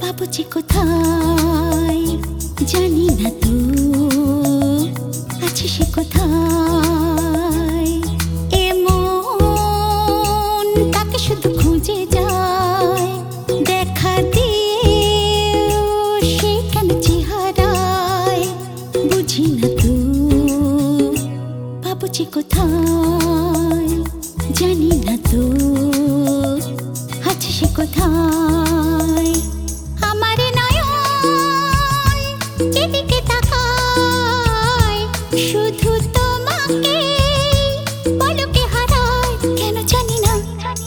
বাবুজি কোথায় জানি না তো, আছে সে কোথায়? এমন তাকে শুধু খুঁজে যায়, দেখা দিয়ে সে কেন চেহারায়, বুঝি না তো বাবুজি কোথায়, জানি না তো আছে সে কোথায়? আমার নয়ন যেদিকে তাকায়, শুধু তোমাকে পলকে হারায়, কেন জানি না।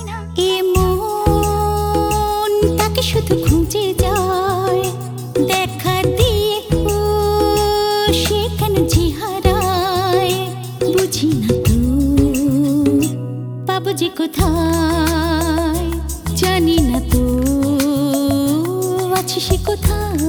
এমন তাকে শুধু খুঁজে যায়, দেখা দিয়ে সে কেন যে হারায়, বুঝি না তো বাবুজি কোথায়, জানি না তো আছে সে কোথায়?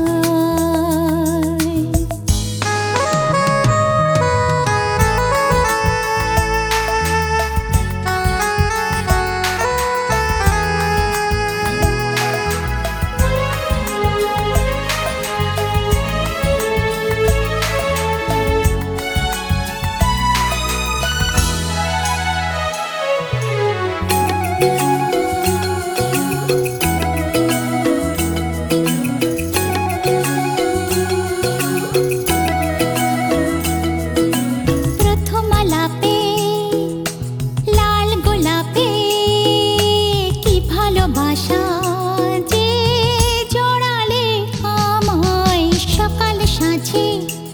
ভালোবাসা যে জড়ালে আমায় সকাল সাঁঝে,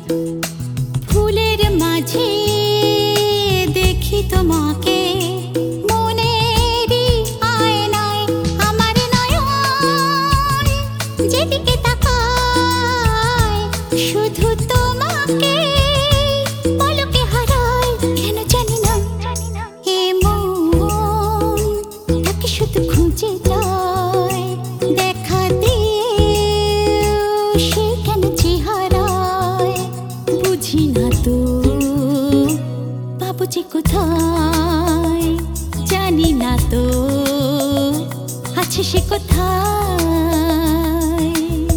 ফুলের মাঝে দেখি তোমাকে মনেরই আয়নায়। আমার নয়ন যেদিকে তাকায়, শুধু তোমাকে পলকে হারায়, কেন জানি না। এমন তাকে শুধু খুঁজে যায়, দেখা দিয়ে সে কেন যে হারায়, বুঝি না তো বাবুজি কোথায়, জানি না তো আছে সে কোথায়?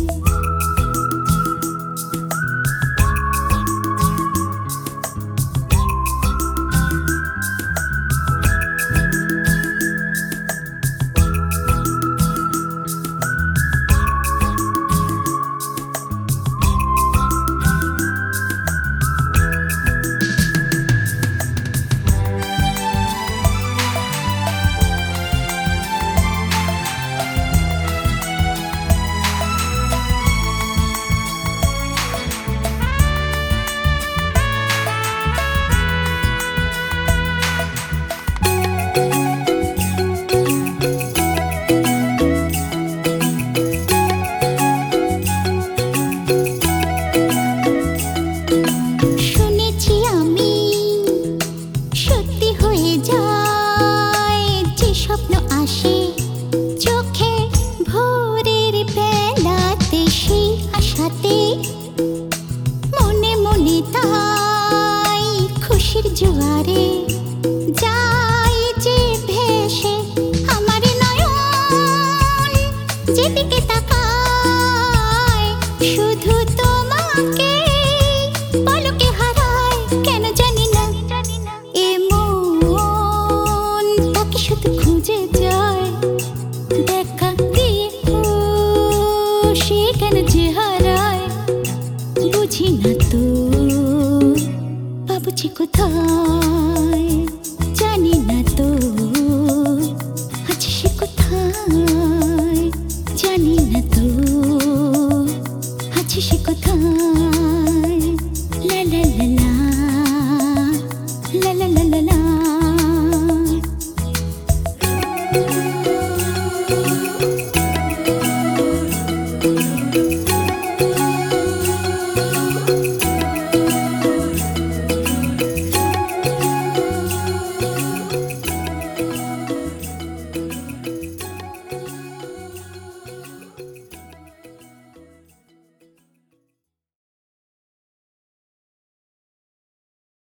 স্বপ্ন আসে চোখে ভোরের বেলাতে, সেই আশাতে মনে মনে তাই খুশির জোয়ারে যাই যে ভেসে। আমার নয়ন যেদিকে তাকায়, শুধু তোমাকে পলকে হারায়, কেন জানি না। এমন তাকে শুধু খুঁজে যায়, দেখা দিয়ে সে কেন যে হারায়, বুঝি না তো বাবুজি কোথায়, জানি না তো আছে সে কোথায়, জানি না তো আছে সে কোথায়? লা লা লা লা, লা লা লা লা লা।